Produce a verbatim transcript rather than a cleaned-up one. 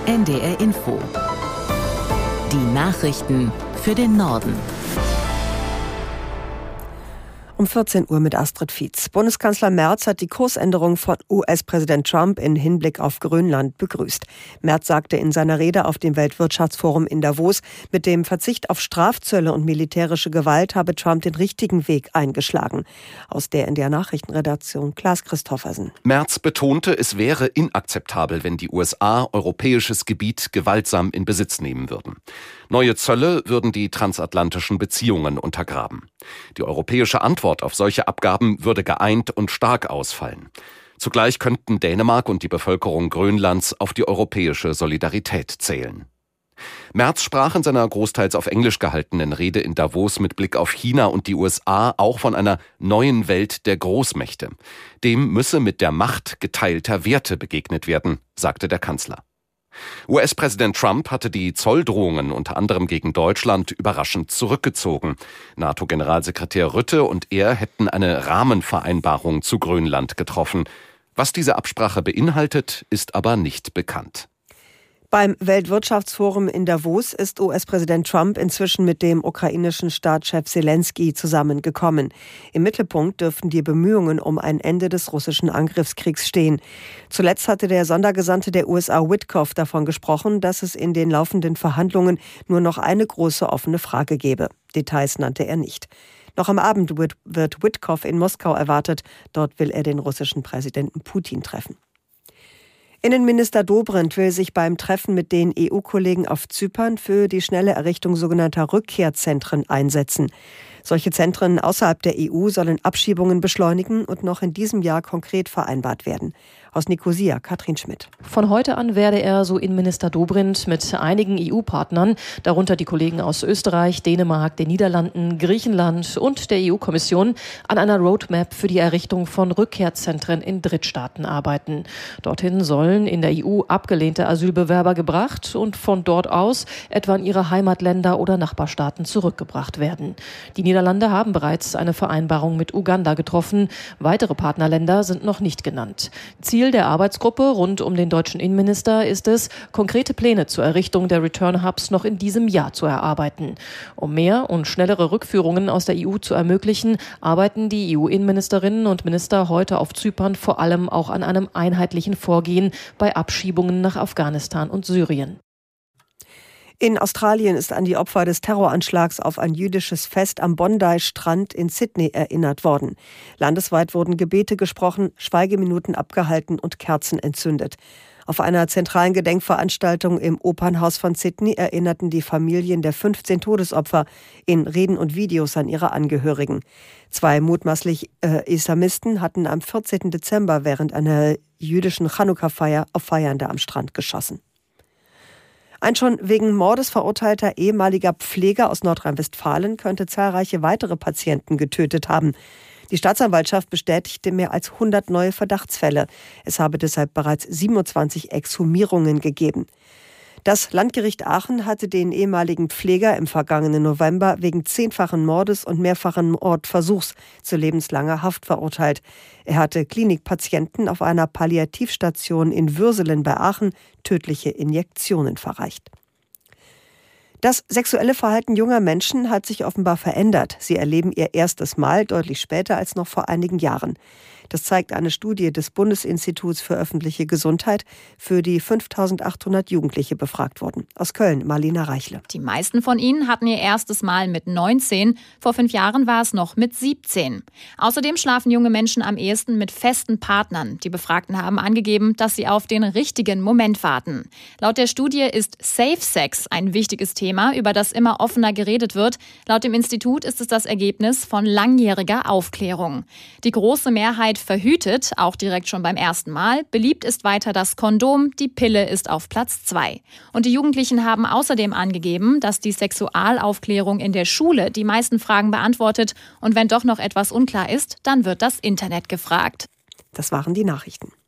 N D R Info. Die Nachrichten für den Norden. Um vierzehn Uhr mit Astrid Fietz. Bundeskanzler Merz hat die Kursänderung von U S-Präsident Trump in Hinblick auf Grönland begrüßt. Merz sagte in seiner Rede auf dem Weltwirtschaftsforum in Davos, mit dem Verzicht auf Strafzölle und militärische Gewalt habe Trump den richtigen Weg eingeschlagen. Aus der N D R-Nachrichtenredaktion Klaas Christoffersen. Merz betonte, es wäre inakzeptabel, wenn die U S A europäisches Gebiet gewaltsam in Besitz nehmen würden. Neue Zölle würden die transatlantischen Beziehungen untergraben. Die europäische Antwort auf solche Abgaben würde geeint und stark ausfallen. Zugleich könnten Dänemark und die Bevölkerung Grönlands auf die europäische Solidarität zählen. Merz sprach in seiner großteils auf Englisch gehaltenen Rede in Davos mit Blick auf China und die U S A auch von einer neuen Welt der Großmächte. Dem müsse mit der Macht geteilter Werte begegnet werden, sagte der Kanzler. U S-Präsident Trump hatte die Zolldrohungen unter anderem gegen Deutschland überraschend zurückgezogen. NATO-Generalsekretär Rutte und er hätten eine Rahmenvereinbarung zu Grönland getroffen. Was diese Absprache beinhaltet, ist aber nicht bekannt. Beim Weltwirtschaftsforum in Davos ist U S-Präsident Trump inzwischen mit dem ukrainischen Staatschef Zelensky zusammengekommen. Im Mittelpunkt dürften die Bemühungen um ein Ende des russischen Angriffskriegs stehen. Zuletzt hatte der Sondergesandte der U S A Witkoff davon gesprochen, dass es in den laufenden Verhandlungen nur noch eine große offene Frage gebe. Details nannte er nicht. Noch am Abend wird Witkoff in Moskau erwartet. Dort will er den russischen Präsidenten Putin treffen. Innenminister Dobrindt will sich beim Treffen mit den E U-Kollegen auf Zypern für die schnelle Errichtung sogenannter Rückkehrzentren einsetzen. Solche Zentren außerhalb der E U sollen Abschiebungen beschleunigen und noch in diesem Jahr konkret vereinbart werden. Aus Nikosia, Katrin Schmidt. Von heute an werde er, so Innenminister Dobrindt, mit einigen E U-Partnern, darunter die Kollegen aus Österreich, Dänemark, den Niederlanden, Griechenland und der E U-Kommission, an einer Roadmap für die Errichtung von Rückkehrzentren in Drittstaaten arbeiten. Dorthin sollen in der E U abgelehnte Asylbewerber gebracht und von dort aus etwa in ihre Heimatländer oder Nachbarstaaten zurückgebracht werden. Die Niederlande haben bereits eine Vereinbarung mit Uganda getroffen. Weitere Partnerländer sind noch nicht genannt. Ziel der Arbeitsgruppe rund um den deutschen Innenminister ist es, konkrete Pläne zur Errichtung der Return-Hubs noch in diesem Jahr zu erarbeiten. Um mehr und schnellere Rückführungen aus der E U zu ermöglichen, arbeiten die E U-Innenministerinnen und Minister heute auf Zypern vor allem auch an einem einheitlichen Vorgehen bei Abschiebungen nach Afghanistan und Syrien. In Australien ist an die Opfer des Terroranschlags auf ein jüdisches Fest am Bondi-Strand in Sydney erinnert worden. Landesweit wurden Gebete gesprochen, Schweigeminuten abgehalten und Kerzen entzündet. Auf einer zentralen Gedenkveranstaltung im Opernhaus von Sydney erinnerten die Familien der fünfzehn Todesopfer in Reden und Videos an ihre Angehörigen. Zwei mutmaßlich äh, Islamisten hatten am vierzehnten Dezember während einer jüdischen Chanukka-Feier auf Feiernde am Strand geschossen. Ein schon wegen Mordes verurteilter ehemaliger Pfleger aus Nordrhein-Westfalen könnte zahlreiche weitere Patienten getötet haben. Die Staatsanwaltschaft bestätigte mehr als hundert neue Verdachtsfälle. Es habe deshalb bereits siebenundzwanzig Exhumierungen gegeben. Das Landgericht Aachen hatte den ehemaligen Pfleger im vergangenen November wegen zehnfachen Mordes und mehrfachen Mordversuchs zu lebenslanger Haft verurteilt. Er hatte Klinikpatienten auf einer Palliativstation in Würselen bei Aachen tödliche Injektionen verreicht. Das sexuelle Verhalten junger Menschen hat sich offenbar verändert. Sie erleben ihr erstes Mal deutlich später als noch vor einigen Jahren. Das zeigt eine Studie des Bundesinstituts für öffentliche Gesundheit, für die fünftausendachthundert Jugendliche befragt wurden. Aus Köln, Marlina Reichle. Die meisten von ihnen hatten ihr erstes Mal mit neunzehn. Vor fünf Jahren war es noch mit siebzehn. Außerdem schlafen junge Menschen am ehesten mit festen Partnern. Die Befragten haben angegeben, dass sie auf den richtigen Moment warten. Laut der Studie ist Safe Sex ein wichtiges Thema, über das immer offener geredet wird. Laut dem Institut ist es das Ergebnis von langjähriger Aufklärung. Die große Mehrheit verhütet, auch direkt schon beim ersten Mal. Beliebt ist weiter das Kondom, die Pille ist auf Platz zwei. Und die Jugendlichen haben außerdem angegeben, dass die Sexualaufklärung in der Schule die meisten Fragen beantwortet. Und wenn doch noch etwas unklar ist, dann wird das Internet gefragt. Das waren die Nachrichten.